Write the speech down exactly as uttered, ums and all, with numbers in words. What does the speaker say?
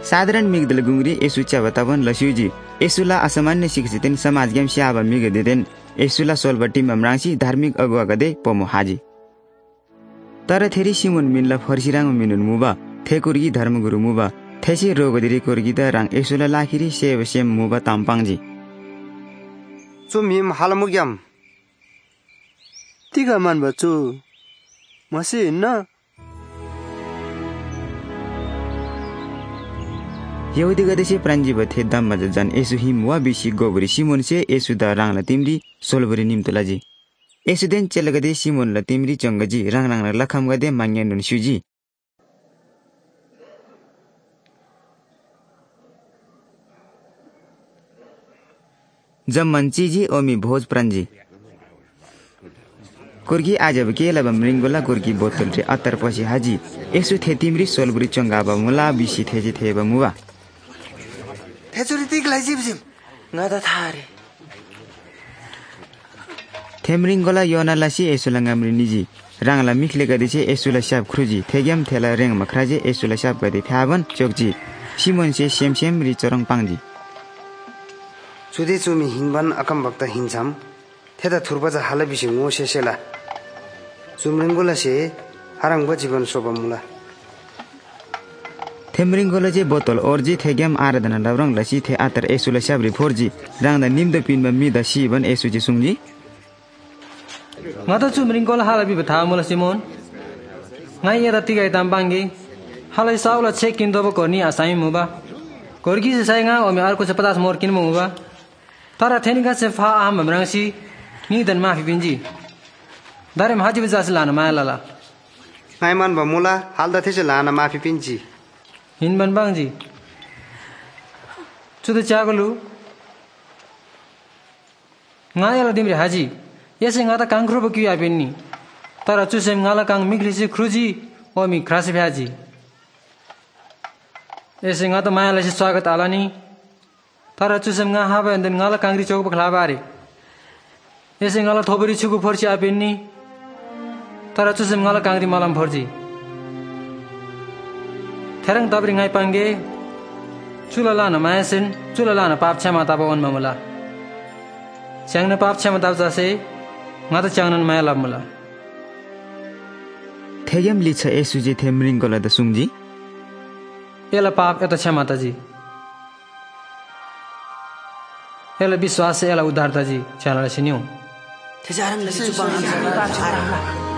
साधारण मिगदल गुंगरी येसु च्याबतावन लस्युजी येसुला असामान्य शिक्षितन समाज गेम स्याबा मिग देदेन येसुला सोलबट्टी ममरांसी धार्मिक अगुवा गदे पोमो हाजी तर थेरी सिमोन मिनला फर्सिराङ मिनुन मुबा थेकुर्गी धर्मगुरु मुबा थेसी रोगदिरी कुर्गी द राङ येसुला लाखिरी सेव सेम मुबा ताम्पाङजी चुमिम हालमुग्याम तिगा मान बच्चु मसे न यहुदी गदेसे प्राञ्जी बथे दाम मजन येसु हिम वा बिसी गोबरी सिमोन से येसु द राङ ल तिमरी सोलबरी निम्तलाजी येसु देन चेलगदे सिमोन ल तिमरी चंगजी राङ राङ लखम गदे मान्य नुन सुजी जम्मनचीजी ओमी भोज प्राञ्जी कुर्गी आजब केला बमरिंगोला कुर्गी बोतल रे अत्तर पछि हाजी यसु थे तिमरी सोलबुरी चंगाबा मुला बिसी थेजी थेबा मुवा थेचुरी तिगलाई जिबजिम ngada thare थेमरिंगोला योना लासी यसुला ngamri निजी राङला मिखले गदिसे यसुला साब खुरुजी थेगेम थेला रेङ मखराजे यसुला साब गदे थाबन चोकजी सिमोन से सेम सेम रि चरङ पाङजी सुदे चुमी हिङबन अकम भक्त हिङछम थेदा थुरबजा हाल बिसी ngो सेसेला जुमरिंगोला से हारंग जीवन सोबमुला थेमरिंगोला जे बोतल औरजी थेगेम आराधना लवरङ लसी थे आतर यसुला साबरी फोरजी राङदा निम्द पिनमा मिदा सिबन यसुजी सुङजी ngata chumringgola hala bi batha mola simon ngai ya tigai tam bangi halai saula check in dobo korni asai muba korgi se sai nga omi arko se patas mor kin muba tara theninga se fa am mrangsi ni dan ma fi binji dare mahaji bizas lana ma lala ngai man ba mola halda these lana ma fi pinji hin ban bangji chude chagulu ngai ala dimri haji यसै ngata कांग्रो बक्यु आपेन्नी तर चुसेम ngala Kong मिग्लिसी खुरुजी ओमी क्रासी भ्याजी यसै ngata मायालाई स्वागत आलानी तर चुसेम nga हाबे अन्दन ngala Kangri चौक बखला बारे यसै ngala थोबरी छुगु फर्ची आपेन्नी तर चुसेम ngala कांग्री मलम फर्जी थेरङ तबरी ngai पांगे चुलला न मायासेन चुलला न पाप क्षमा ताबो ओन ममला च्याङ्न पाप क्षमा ताब जसे ngata changnan maya labmula थेगेम लिछ यसुजी थेमरिंगोला द सुङजी एला पाप एता क्षमता जी एला विश्वास एला उद्धारता जी चला सिन्यौ थेजारम लसी चुपा